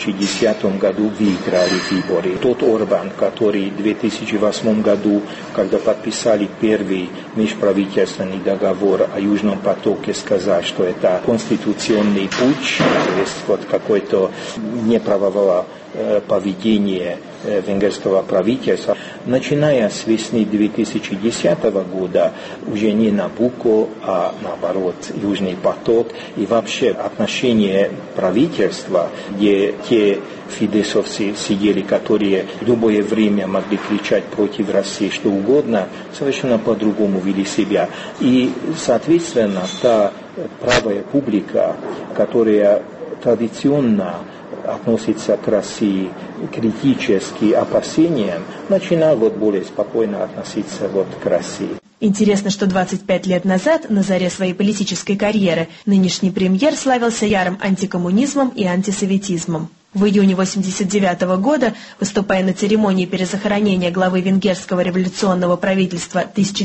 2010 году выиграли выборы. Тот Орбан, который в 2008 году, когда подписали первый межправительственный договор о Южном потоке, сказал, что это конституционный путь, то есть вот какое-то неправовое поведение венгерского правительства. Начиная с весны 2010 года уже не Набуко, а наоборот Южный поток и вообще отношение правительства, где те фидесовцы сидели, которые в любое время могли кричать против России что угодно, совершенно по-другому вели себя. И, соответственно, та правая публика, которая традиционно относится к России критически опасениям, начинал более спокойно относиться к России. Интересно, что 25 лет назад, на заре своей политической карьеры, нынешний премьер славился ярым антикоммунизмом и антисоветизмом. В июне 1989 года, выступая на церемонии перезахоронения главы венгерского революционного правительства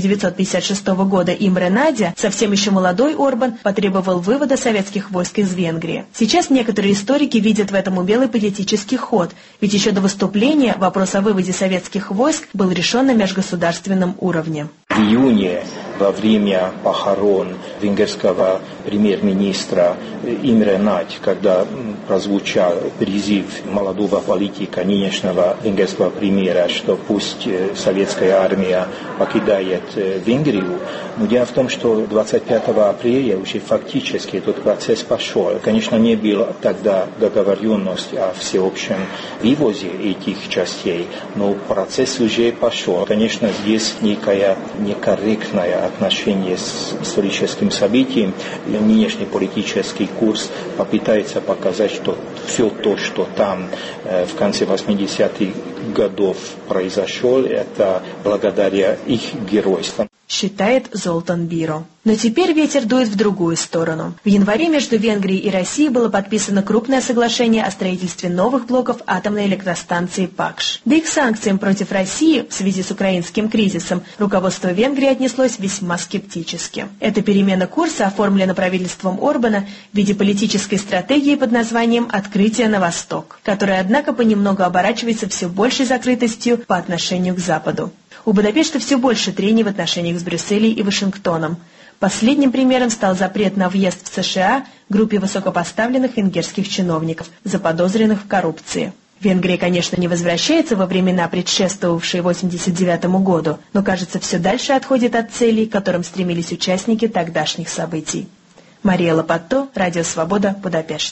1956 года Имре Надя, совсем еще молодой Орбан потребовал вывода советских войск из Венгрии. Сейчас некоторые историки видят в этом умелый политический ход, ведь еще до выступления вопрос о выводе советских войск был решен на межгосударственном уровне. В июне, во время похорон венгерского премьер-министра Имре Надь, когда прозвучал призыв молодого политика, нынешнего венгерского премьера, что пусть советская армия покидает Венгрию, но дело в том, что 25 апреля уже фактически этот процесс пошел. Конечно, не было тогда договоренности о всеобщем вывозе этих частей, но процесс уже пошел. Конечно, здесь некое некорректное отношение с историческим событием. Нынешний политический курс попытается показать, что все то, что там в конце 80-х годов произошло, это благодаря их геройству. считает Золтан Биро. Но теперь ветер дует в другую сторону. В январе между Венгрией и Россией было подписано крупное соглашение о строительстве новых блоков атомной электростанции Пакш. Да и к санкциям против России в связи с украинским кризисом руководство Венгрии отнеслось весьма скептически. Эта перемена курса оформлена правительством Орбана в виде политической стратегии под названием «Открытие на восток», которая, однако, понемногу оборачивается все большей закрытостью по отношению к Западу. У Будапешта все больше трений в отношениях с Брюсселем и Вашингтоном. Последним примером стал запрет на въезд в США группе высокопоставленных венгерских чиновников, заподозренных в коррупции. Венгрия, конечно, не возвращается во времена, предшествовавшие 1989 году, но, кажется, все дальше отходит от целей, к которым стремились участники тогдашних событий. Мария Лопатто, Радио Свобода, Будапешт.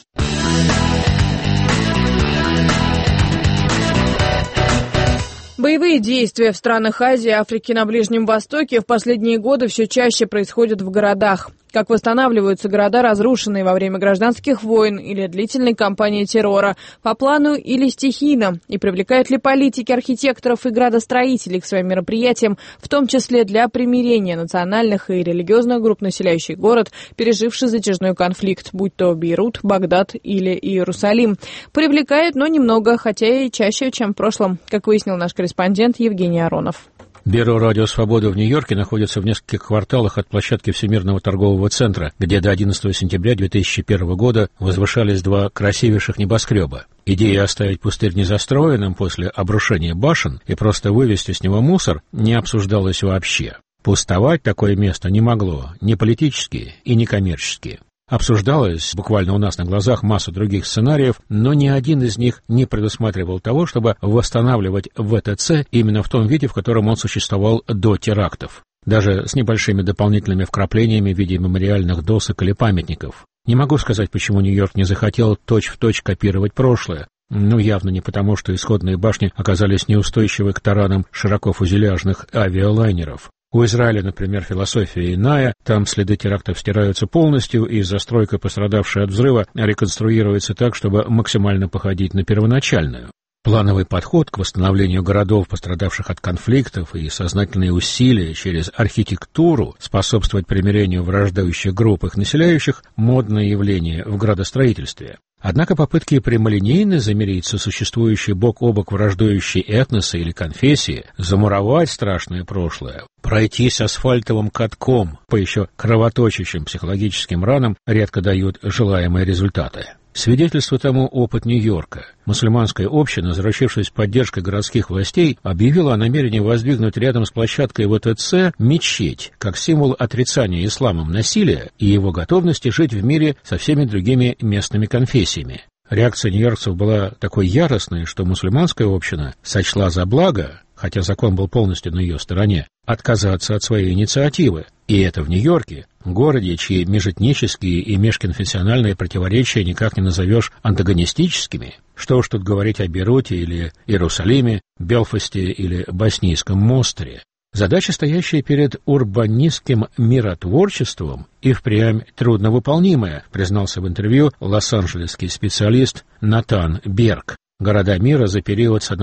Боевые действия в странах Азии и Африки на Ближнем Востоке в последние годы все чаще происходят в городах. Как восстанавливаются города, разрушенные во время гражданских войн или длительной кампании террора, по плану или стихийно, и привлекают ли политики, архитекторов и градостроителей к своим мероприятиям, в том числе для примирения национальных и религиозных групп, населяющих город, переживший затяжной конфликт, будь то Бейрут, Багдад или Иерусалим. Привлекает, но немного, хотя и чаще, чем в прошлом, как выяснил наш корреспондент Евгений Аронов. Бюро «Радио Свобода» в Нью-Йорке находится в нескольких кварталах от площадки Всемирного торгового центра, где до 11 сентября 2001 года возвышались два красивейших небоскреба. Идея оставить пустырь незастроенным после обрушения башен и просто вывести с него мусор не обсуждалась вообще. Пустовать такое место не могло ни политически и ни коммерчески. Обсуждалось буквально у нас на глазах масса других сценариев, но ни один из них не предусматривал того, чтобы восстанавливать ВТЦ именно в том виде, в котором он существовал до терактов. Даже с небольшими дополнительными вкраплениями в виде мемориальных досок или памятников. Не могу сказать, почему Нью-Йорк не захотел точь-в-точь копировать прошлое. Ну, явно не потому, что исходные башни оказались неустойчивы к таранам широкофюзеляжных авиалайнеров. У Израиля, например, философия иная, там следы терактов стираются полностью, и застройка, пострадавшая от взрыва, реконструируется так, чтобы максимально походить на первоначальную. Плановый подход к восстановлению городов, пострадавших от конфликтов, и сознательные усилия через архитектуру способствовать примирению враждующих групп их населяющих – модное явление в градостроительстве. Однако попытки прямолинейно замирить сосуществующие бок о бок враждующие этносы или конфессии, замуровать страшное прошлое, пройтись асфальтовым катком по еще кровоточащим психологическим ранам редко дают желаемые результаты. Свидетельство тому опыт Нью-Йорка. Мусульманская община, заручившись поддержкой городских властей, объявила о намерении воздвигнуть рядом с площадкой ВТЦ мечеть, как символ отрицания исламом насилия и его готовности жить в мире со всеми другими местными конфессиями. Реакция нью-йоркцев была такой яростной, что мусульманская община сочла за благо, хотя закон был полностью на ее стороне, отказаться от своей инициативы. И это в Нью-Йорке, городе, чьи межэтнические и межконфессиональные противоречия никак не назовешь антагонистическими. Что уж тут говорить о Бейруте или Иерусалиме, Белфасте или Боснийском Мостере. Задача, стоящая перед урбанистским миротворчеством, и впрямь трудновыполнимая, признался в интервью лос-анджелесский специалист Натан Берг. Города мира за период с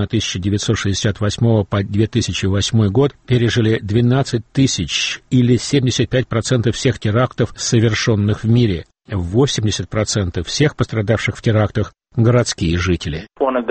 1968 по 2008 год пережили 12 тысяч или 75% всех терактов, совершенных в мире. 80% всех пострадавших в терактах – городские жители.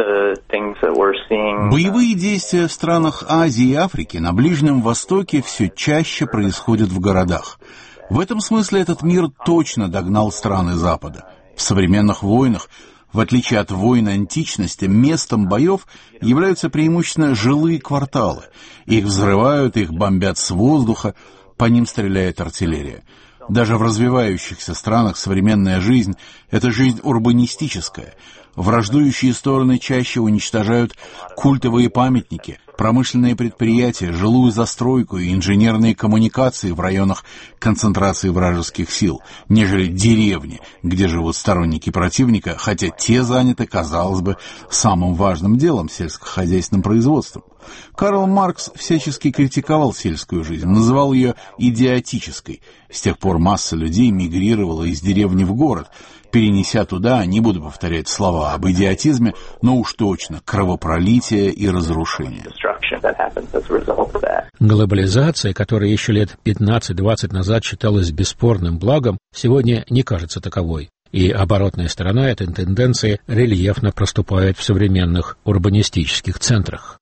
Боевые действия в странах Азии и Африки на Ближнем Востоке все чаще происходят в городах. В этом смысле этот мир точно догнал страны Запада. В современных войнах, в отличие от войн античности, местом боев являются преимущественно жилые кварталы. Их взрывают, их бомбят с воздуха, по ним стреляет артиллерия. Даже в развивающихся странах современная жизнь – это жизнь урбанистическая. Враждующие стороны чаще уничтожают культовые памятники, промышленные предприятия, жилую застройку и инженерные коммуникации в районах концентрации вражеских сил, нежели деревни, где живут сторонники противника, хотя те заняты, казалось бы, самым важным делом – сельскохозяйственным производством. Карл Маркс всячески критиковал сельскую жизнь, называл ее идиотической. С тех пор масса людей мигрировала из деревни в город, перенеся туда, не буду повторять слова об идиотизме, но уж точно кровопролитие и разрушение. Глобализация, которая еще лет 15-20 назад считалась бесспорным благом, сегодня не кажется таковой. И оборотная сторона этой тенденции рельефно проступает в современных урбанистических центрах.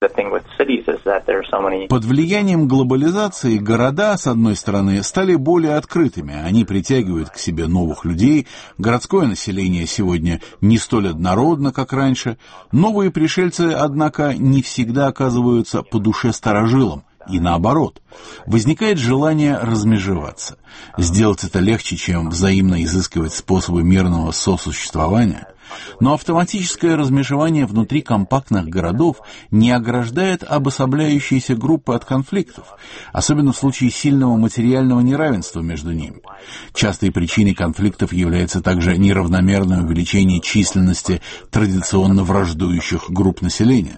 Под влиянием глобализации города, с одной стороны, стали более открытыми. Они притягивают к себе новых людей. Городское население сегодня не столь однородно, как раньше. Новые пришельцы, однако, не всегда оказываются по душе старожилам. И наоборот, возникает желание размежеваться. Сделать это легче, чем взаимно изыскивать способы мирного сосуществования. Но автоматическое размежевание внутри компактных городов не ограждает обособляющиеся группы от конфликтов, особенно в случае сильного материального неравенства между ними. Частой причиной конфликтов является также неравномерное увеличение численности традиционно враждующих групп населения.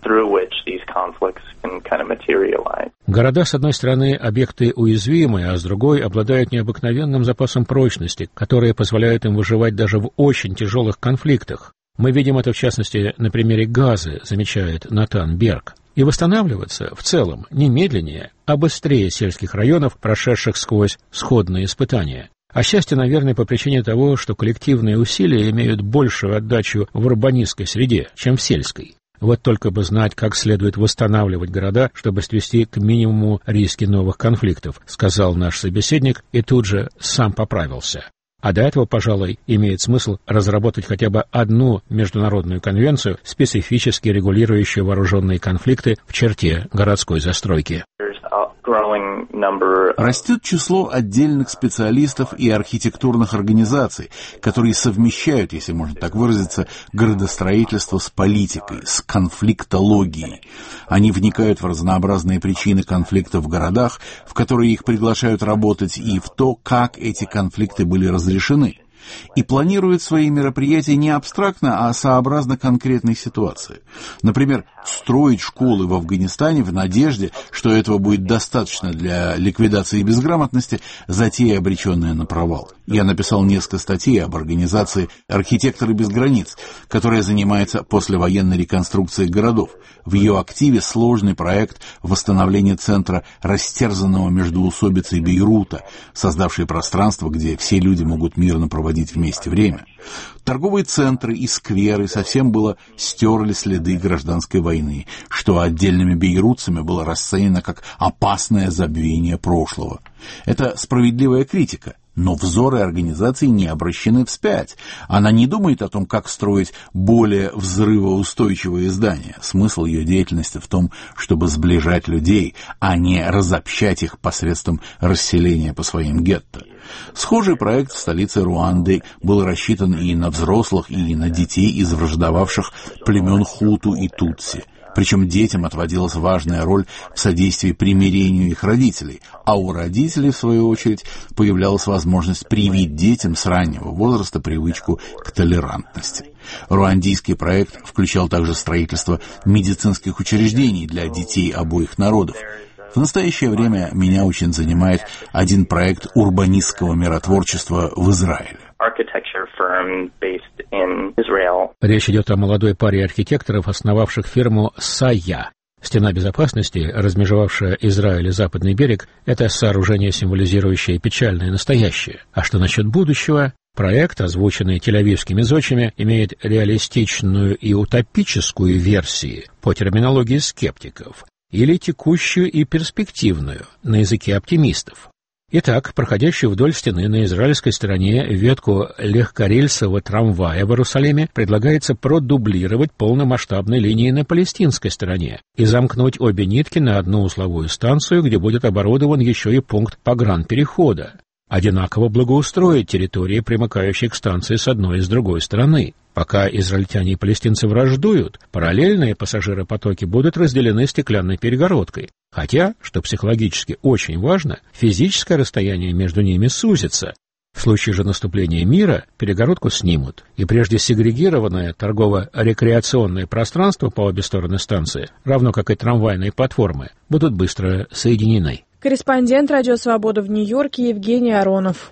Города, с одной стороны, объекты уязвимые, а с другой обладают необыкновенным запасом прочности, которые позволяют им выживать даже в очень тяжелых конфликтах. Мы видим это, в частности, на примере Газы, замечает Натан Берг. И восстанавливаться в целом не медленнее, а быстрее сельских районов, прошедших сквозь сходные испытания. Отчасти, наверное, по причине того, что коллективные усилия имеют большую отдачу в урбанистской среде, чем в сельской. Вот только бы знать, как следует восстанавливать города, чтобы свести к минимуму риски новых конфликтов, сказал наш собеседник и тут же сам поправился. А до этого, пожалуй, имеет смысл разработать хотя бы одну международную конвенцию, специфически регулирующую вооруженные конфликты в черте городской застройки. Растет число отдельных специалистов и архитектурных организаций, которые совмещают, если можно так выразиться, городостроительство с политикой, с конфликтологией. Они вникают в разнообразные причины конфликтов в городах, в которые их приглашают работать, и в то, как эти конфликты были разрешены. И планируют свои мероприятия не абстрактно, а сообразно конкретной ситуации. Например, строить школы в Афганистане в надежде, что этого будет достаточно для ликвидации безграмотности, затея, обреченная на провал. Я написал несколько статей об организации «Архитекторы без границ», которая занимается послевоенной реконструкцией городов. В ее активе сложный проект восстановления центра растерзанного междоусобицей Бейрута, создавший пространство, где все люди могут мирно проводить вместе время. Торговые центры и скверы совсем было стерли следы гражданской войны, что отдельными бейрутцами было расценено как опасное забвение прошлого. Это справедливая критика. Но взоры организации не обращены вспять. Она не думает о том, как строить более взрывоустойчивые здания. Смысл ее деятельности в том, чтобы сближать людей, а не разобщать их посредством расселения по своим гетто. Схожий проект в столице Руанды был рассчитан и на взрослых, и на детей из враждовавших племен Хуту и Тутси. Причем детям отводилась важная роль в содействии примирению их родителей, а у родителей, в свою очередь, появлялась возможность привить детям с раннего возраста привычку к толерантности. Руандийский проект включал также строительство медицинских учреждений для детей обоих народов. В настоящее время меня очень занимает один проект урбанистского миротворчества в Израиле. Речь идет о молодой паре архитекторов, основавших фирму «Сая». Стена безопасности, размежевавшая Израиль и Западный берег, это сооружение, символизирующее печальное настоящее. А что насчет будущего? Проект, озвученный тель-авивскими зодчими, имеет реалистичную и утопическую версии по терминологии скептиков, или текущую и перспективную на языке оптимистов. Итак, проходящую вдоль стены на израильской стороне ветку легкорельсового трамвая в Иерусалиме предлагается продублировать полномасштабной линией на палестинской стороне и замкнуть обе нитки на одну узловую станцию, где будет оборудован еще и пункт погранперехода. Одинаково благоустроить территории, примыкающие к станции с одной и с другой стороны. Пока израильтяне и палестинцы враждуют, параллельные пассажиропотоки будут разделены стеклянной перегородкой. Хотя, что психологически очень важно, физическое расстояние между ними сузится. В случае же наступления мира перегородку снимут, и прежде сегрегированное торгово-рекреационное пространство по обе стороны станции, равно как и трамвайные платформы, будут быстро соединены. Корреспондент «Радио Свобода» в Нью-Йорке Евгений Аронов.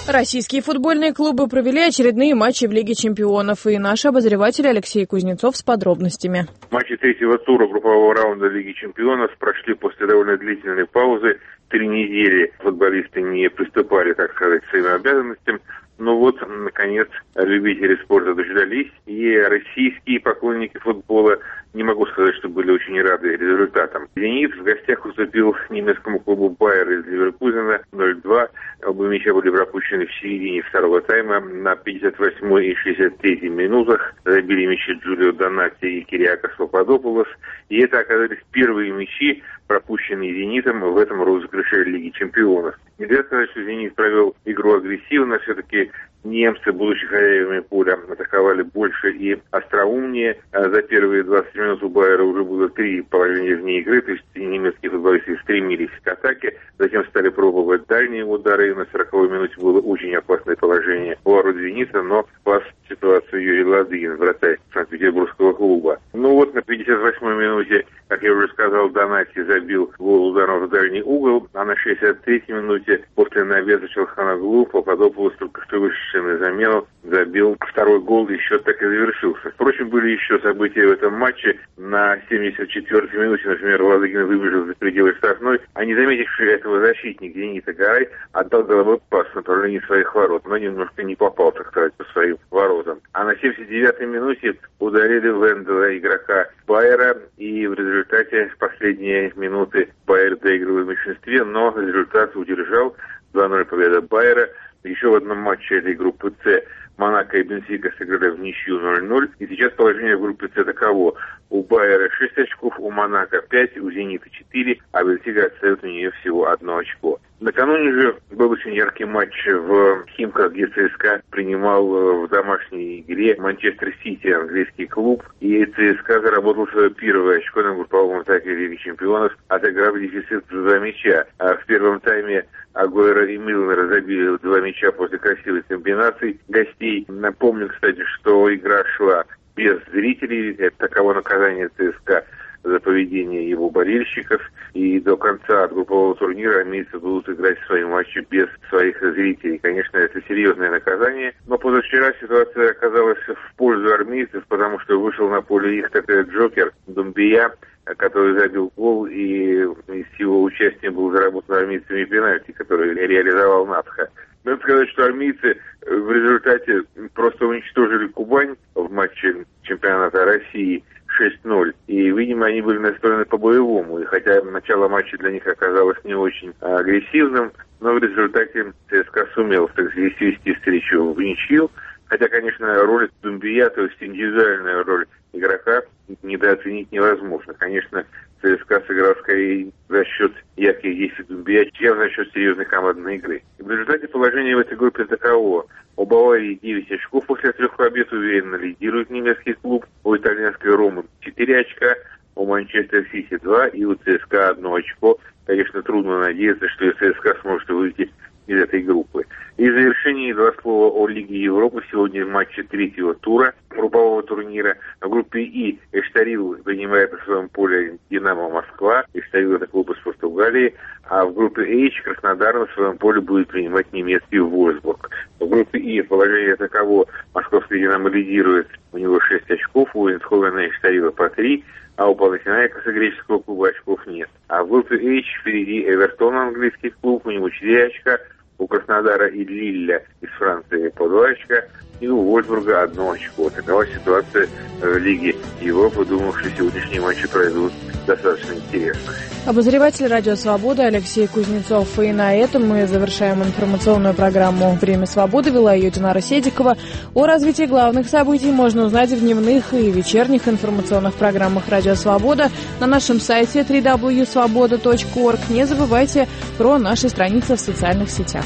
Российские футбольные клубы провели очередные матчи в Лиге чемпионов, и наш обозреватель Алексей Кузнецов с подробностями. Матчи третьего тура группового раунда Лиги чемпионов прошли после довольно длительной паузы. 3 недели футболисты не приступали, так сказать, к своим обязанностям. Но вот, наконец, любители спорта дождались, и российские поклонники футбола, не могу сказать, что были очень рады результатам. «Зенит» в гостях уступил немецкому клубу «Байер» из Ливеркузена 0-2. Оба мяча были пропущены в середине второго тайма. На 58-й и 63-й минутах забили мячи Джулио Донати и Кириакос Пападопулос. И это оказались первые мячи, пропущенные «Зенитом» в этом розыгрыше Лиги чемпионов. Нельзя сказать, что «Зенит» провел игру агрессивно, все-таки немцы, будучи хозяевами поля, атаковали больше и остроумнее. За первые 20 минут у Байера уже было 3 положения вне игры, то есть немецкие футболисты стремились к атаке, затем стали пробовать дальние удары, и на 40-й минуте было очень опасное положение у ворот «Зенита», но спас ситуацию Юрий Ладыгин, вратарь Санкт-Петербургского клуба. Ну вот на 58-й минуте, как я уже сказал, Донати забил гол ударом в дальний угол, а на 63-й минуте после навеса Челханоглу Пападопулос, только что вышедший на замену, забил второй гол, и счет так и завершился. Впрочем, были еще события в этом матче. На 74-й минуте, например, Ладыгин выбежал за пределы штрафной, а не заметивший этого защитник «Зенита» Гарай отдал головой пас в направлении своих ворот, но немножко не попал, так сказать, по своим воротам. А на 79-й минуте ударили Вендела, игрока Байера, и в результате в последние минуты Байер доигрывал в меньшинстве, но результат удержал. 2-0 победа Байера. Еще в одном матче этой группы «С» Монако и Бенфика сыграли в ничью 0-0. И сейчас положение в группе «С» таково. У Байера 6 очков, у Монако 5, у «Зенита» 4, а Бенфика отстает у нее всего 1 очко. Накануне же был очень яркий матч в Химках, где ЦСКА принимал в домашней игре Манчестер Сити, английский клуб. И ЦСКА заработал свое первое очко на групповом этапе Лиги чемпионов, отыграв дефицит за 2 мяча. А в первом тайме Агуэро и Милнер забили 2 мяча после красивой комбинации гостей. Напомню, кстати, что игра шла без зрителей. Это таково наказание ЦСКА за поведение его болельщиков. И до конца группового турнира армейцы будут играть свои матчи без своих зрителей. Конечно, это серьезное наказание. Но позавчера ситуация оказалась в пользу армейцев, потому что вышел на поле их такой джокер Думбия, который забил гол, и с его участием был заработан армейцами пенальти, который реализовал Надха. Надо сказать, что армейцы в результате просто уничтожили Кубань в матче чемпионата России 6-0. И, видимо, они были настроены по-боевому. И хотя начало матча для них оказалось не очень агрессивным, но в результате ЦСКА сумел, так сказать, свести встречу в ничью. Хотя, конечно, роль Думбия, то есть индивидуальная роль игрока, недооценить невозможно. Конечно, ЦСКА сыграл скорее за счет ярких действий Думбия, чем за счет серьезной командной игры. И в результате положение в этой группе таково. У Баварии 9 очков после 3 побед, уверенно лидирует немецкий клуб. У итальянской Ромы 4 очка, у Манчестер Сити 2 и у ЦСКА 1 очко. Конечно, трудно надеяться, что и ЦСКА сможет выйти из этой группы. И в завершении 2 слова о Лиге Европы. Сегодня в матче 3-го тура группового турнира. В группе И Эштарил принимает на своем поле Динамо Москва. Эштарил — это клуб из Португалии. А в группе H Краснодар на своем поле будет принимать немецкий Вольсбург. В группе И положение таково. Московский Динамо лидирует. У него 6 очков, у Эйндховена и Эштарила по 3. А у Панатинаикоса греческого клуба очков нет. А в группе H впереди Эвертон, английский клуб, у него 4 очка. У Краснодара и Лилля из Франции по 2 очка, и у Вольсбурга 1 очко. Такова ситуация в Лиге Европы. Думаю, что сегодняшние матчи пройдут достаточно интересно. Обозреватель «Радио Свобода» Алексей Кузнецов. И на этом мы завершаем информационную программу «Время свободы». Вела ее Динара Седикова. О развитии главных событий можно узнать в дневных и вечерних информационных программах «Радио Свобода» на нашем сайте www.svoboda.org. Не забывайте про наши страницы в социальных сетях.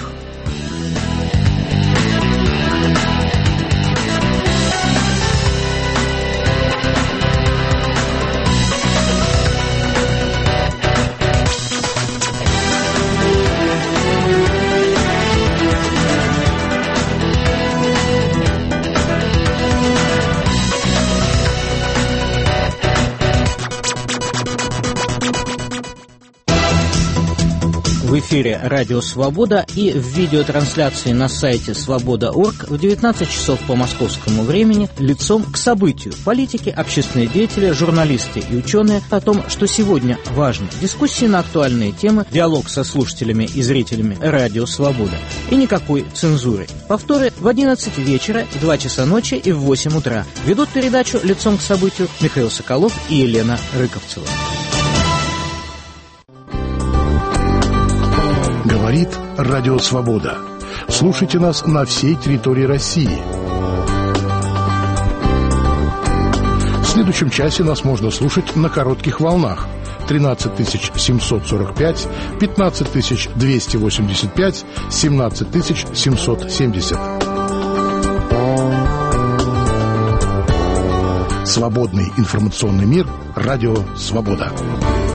В эфире «Радио Свобода» и в видеотрансляции на сайте свобода.орг в 19 часов по московскому времени «Лицом к событию». Политики, общественные деятели, журналисты и ученые о том, что сегодня важно. Дискуссии на актуальные темы, диалог со слушателями и зрителями «Радио Свобода». И никакой цензуры. Повторы в 11 вечера, в 2 часа ночи и в 8 утра. Ведут передачу «Лицом к событию» Михаил Соколов и Елена Рыковцева. Говорит Радио Свобода. Слушайте нас на всей территории России. В следующем часе нас можно слушать на коротких волнах. 13 745, 15 285, 17 770. Свободный информационный мир. Радио Свобода.